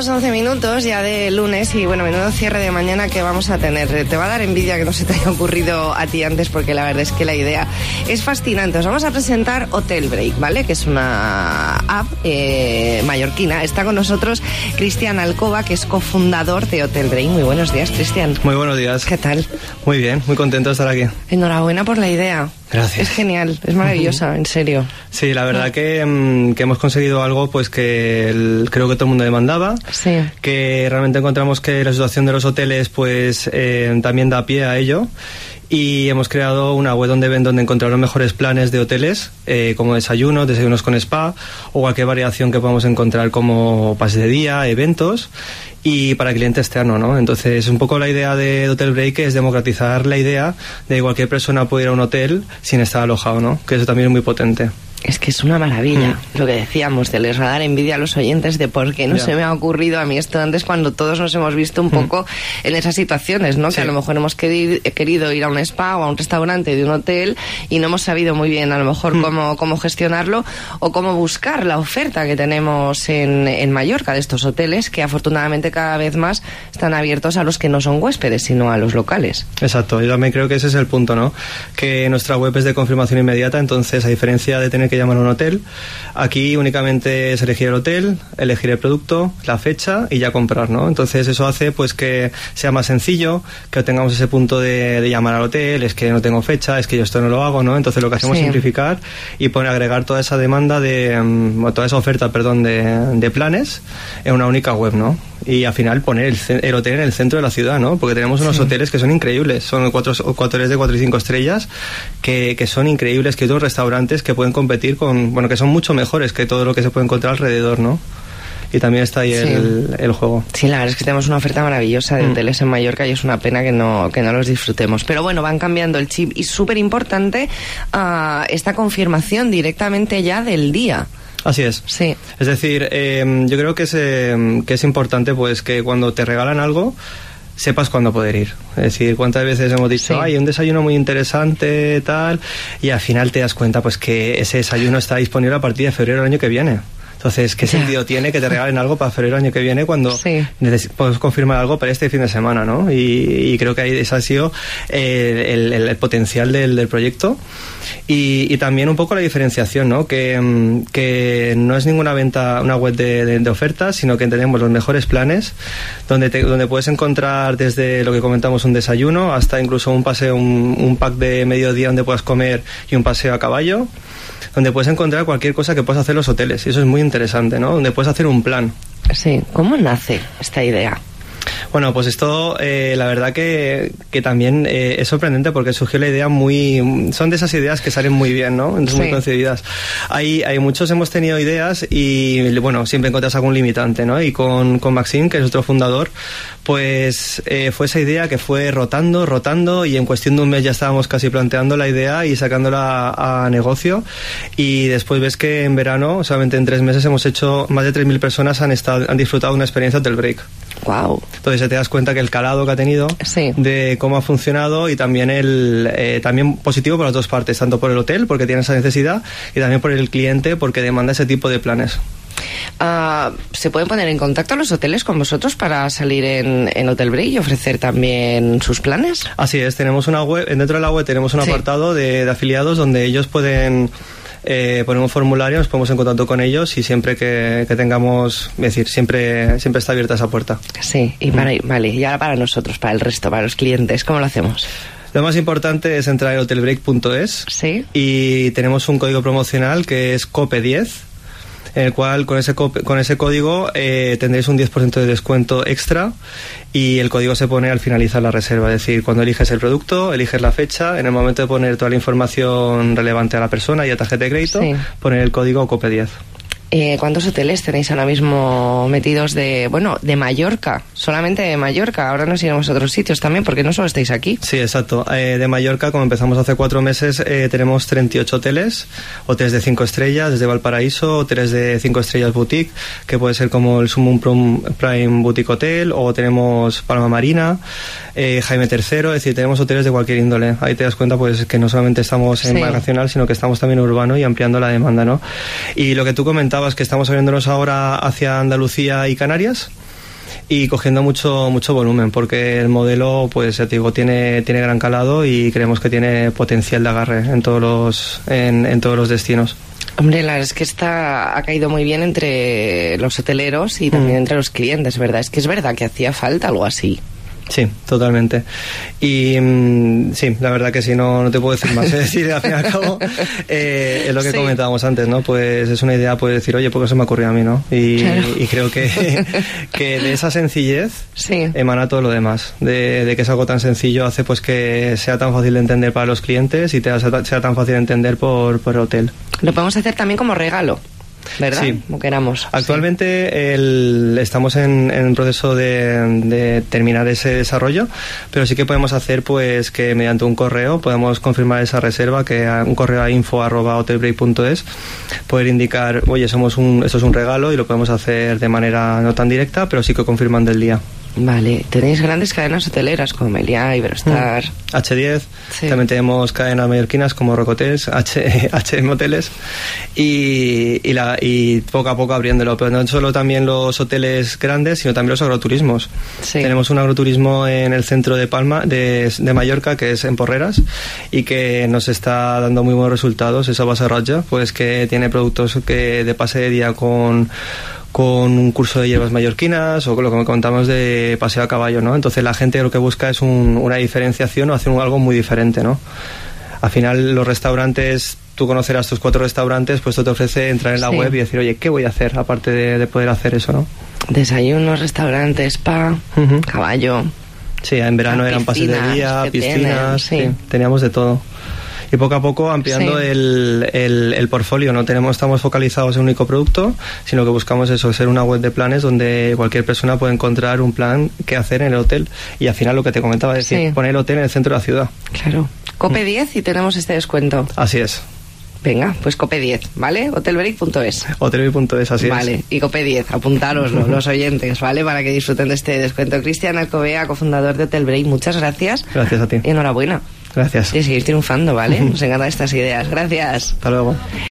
las 11 minutos ya de lunes y bueno, menudo cierre de mañana que vamos a tener. Te va a dar envidia que no se te haya ocurrido a ti antes porque la verdad es que la idea es fascinante. Os vamos a presentar Hotel Break, ¿vale? Que es una app mallorquina. Está con nosotros Cristian Alcoba, que es cofundador de Hotel Break. Muy buenos días, Cristian. Muy buenos días. ¿Qué tal? Muy bien, muy contento de estar aquí. Enhorabuena por la idea. Gracias. Es genial, es maravillosa, en serio. Sí, la verdad que hemos conseguido algo pues que creo que todo el mundo demandaba. Sí. Que realmente encontramos que la situación de los hoteles pues también da pie a ello. Y hemos creado una web donde encontrar los mejores planes de hoteles, como desayunos con spa o cualquier variación que podamos encontrar como pase de día, eventos y para cliente externo, ¿no? Entonces, un poco la idea de Hotel Break es democratizar la idea de que cualquier persona puede ir a un hotel sin estar alojado, ¿no? Que eso también es muy potente. Es que es una maravilla, lo que decíamos, de les va a dar envidia a los oyentes de por qué no se me ha ocurrido a mí esto antes cuando todos nos hemos visto un poco en esas situaciones, ¿no? Sí. Que a lo mejor hemos querido ir a un spa o a un restaurante de un hotel y no hemos sabido muy bien a lo mejor cómo gestionarlo o cómo buscar la oferta que tenemos en Mallorca de estos hoteles que afortunadamente cada vez más están abiertos a los que no son huéspedes, sino a los locales. Exacto, yo también creo que ese es el punto, ¿no? Que nuestra web es de confirmación inmediata, entonces a diferencia de tener que llamar a un hotel, aquí únicamente es elegir el hotel, elegir el producto, la fecha y ya comprar, ¿no? Entonces eso hace pues que sea más sencillo, que tengamos ese punto de llamar al hotel, es que no tengo fecha, es que yo esto no lo hago, ¿no? Entonces lo que hacemos es simplificar y agregar toda esa demanda toda esa oferta, de planes en una única web, ¿no? Y al final poner el hotel en el centro de la ciudad, ¿no? Porque tenemos unos hoteles que son increíbles, son cuatro hoteles de 4 y 5 estrellas que son increíbles, que hay otros restaurantes que pueden competir que son mucho mejores que todo lo que se puede encontrar alrededor, ¿no? Y también está ahí el juego. Sí, la verdad es que tenemos una oferta maravillosa de hoteles en Mallorca y es una pena que no los disfrutemos. Pero bueno, van cambiando el chip y súper importante esta confirmación directamente ya del día. Así es. Sí. Es decir, yo creo que es importante pues que cuando te regalan algo sepas cuándo poder ir. Es decir, cuántas veces hemos dicho, hay un desayuno muy interesante, tal, y al final te das cuenta pues que ese desayuno está disponible a partir de febrero del año que viene. Entonces, ¿qué sentido tiene que te regalen algo para febrero del año que viene cuando puedes confirmar algo para este fin de semana, ¿no? Y creo que ese ha sido el potencial del proyecto y también un poco la diferenciación, ¿no? Que no es ninguna una web de ofertas, sino que tenemos los mejores planes donde puedes encontrar desde lo que comentamos un desayuno hasta incluso un paseo, un pack de mediodía donde puedas comer y un paseo a caballo, donde puedes encontrar cualquier cosa que puedas hacer en los hoteles. Y eso es muy interesante, ¿no? Donde puedes hacer un plan. Sí. ¿Cómo nace esta idea? Bueno, pues esto, la verdad que también es sorprendente porque surgió la idea son de esas ideas que salen muy bien, ¿no? Entonces, muy concebidas. Hay muchos hemos tenido ideas y, bueno, siempre encuentras algún limitante, ¿no? Y con Maxim, que es nuestro fundador, pues fue esa idea que fue rotando y en cuestión de un mes ya estábamos casi planteando la idea y sacándola a negocio y después ves que en verano, solamente en 3 meses hemos hecho más de 3.000 personas han disfrutado de una experiencia Hotel Break. Wow. Entonces te das cuenta que el calado que ha tenido de cómo ha funcionado y también también positivo por las dos partes, tanto por el hotel porque tiene esa necesidad y también por el cliente porque demanda ese tipo de planes. ¿Se pueden poner en contacto los hoteles con vosotros para salir en Hotel Break y ofrecer también sus planes? Así es, tenemos una web, dentro de la web tenemos un apartado de afiliados donde ellos pueden poner un formulario, nos ponemos en contacto con ellos y siempre que tengamos, es decir, siempre está abierta esa puerta. Sí, y vale, y ahora para nosotros, para el resto, para los clientes, ¿cómo lo hacemos? Lo más importante es entrar en hotelbreak.es y tenemos un código promocional que es COPE10, en el cual con ese código tendréis un 10% de descuento extra y el código se pone al finalizar la reserva, es decir, cuando eliges el producto, eliges la fecha, en el momento de poner toda la información relevante a la persona y a tarjeta de crédito, poner el código COPE10. ¿Cuántos hoteles tenéis ahora mismo metidos de Mallorca? Solamente de Mallorca. Ahora nos iremos a otros sitios también, porque no solo estáis aquí. Sí, exacto. De Mallorca, como empezamos hace 4 meses, tenemos 38 hoteles de 5 estrellas, desde Valparaíso, hoteles de 5 estrellas boutique, que puede ser como el Sumum Prime Boutique Hotel, o tenemos Palma Marina, Jaime III, es decir, tenemos hoteles de cualquier índole. Ahí te das cuenta pues que no solamente estamos en vacacional, sino que estamos también en urbano y ampliando la demanda, ¿no? Y lo que tú comentabas, que estamos abriéndonos ahora hacia Andalucía y Canarias, y cogiendo mucho volumen, porque el modelo, pues ya te digo, tiene gran calado y creemos que tiene potencial de agarre en todos los destinos. Hombre, la verdad es que ha caído muy bien entre los hoteleros y también entre los clientes, ¿verdad? Es que es verdad que hacía falta algo así. Sí, totalmente. Y sí, la verdad que sí, no te puedo decir más. Es decir, al fin y al cabo, es lo que comentábamos antes, ¿no? Pues es una idea, puedes decir, oye, ¿por qué se me ocurrió a mí, no? Y creo que de esa sencillez emana todo lo demás. De que es algo tan sencillo hace pues que sea tan fácil de entender para los clientes y sea tan fácil de entender por el hotel. Lo podemos hacer también como regalo, ¿verdad? Sí. Como queramos. Actualmente estamos en proceso de terminar ese desarrollo, pero sí que podemos hacer pues que mediante un correo podemos confirmar esa reserva, que un correo a info@hotelbreak.es, poder indicar, oye, esto es un regalo, y lo podemos hacer de manera no tan directa, pero sí que confirmando el día. Vale, tenéis grandes cadenas hoteleras como Meliá, Iberostar, H10, también tenemos cadenas mallorquinas como Rocotels, H Hoteles y poco a poco abriéndolo, pero no solo también los hoteles grandes, sino también los agroturismos. Tenemos un agroturismo en el centro de Palma, de Mallorca, que es en Porreras, y que nos está dando muy buenos resultados. Esa base Raja, pues que tiene productos de pase de día con un curso de hierbas mallorquinas, o con lo que contamos de paseo a caballo, ¿no? Entonces la gente lo que busca es una diferenciación o hacer algo muy diferente, ¿no? Al final los restaurantes, tú conocerás tus 4 restaurantes, pues esto te ofrece entrar en la web y decir, oye, ¿qué voy a hacer aparte de poder hacer eso, no? Desayunos, restaurantes, spa, caballo. Sí, en verano eran pases de día, piscinas, sí, teníamos de todo. Y poco a poco ampliando el portfolio. No estamos focalizados en un único producto, sino que buscamos eso, ser una web de planes donde cualquier persona puede encontrar un plan que hacer en el hotel. Y al final lo que te comentaba es decir, poner el hotel en el centro de la ciudad. Claro. Cope 10 y tenemos este descuento. Así es. Venga, pues Cope 10, ¿vale? Hotelbreak.es. Hotelbreak.es, así es. Vale, y Cope 10, apuntároslo, los oyentes, ¿vale? Para que disfruten de este descuento. Cristian Alcobea, cofundador de Hotelbreak, muchas gracias. Gracias a ti. Y enhorabuena. Gracias. Y seguir triunfando, ¿vale? Nos encantan estas ideas. Gracias. Hasta luego.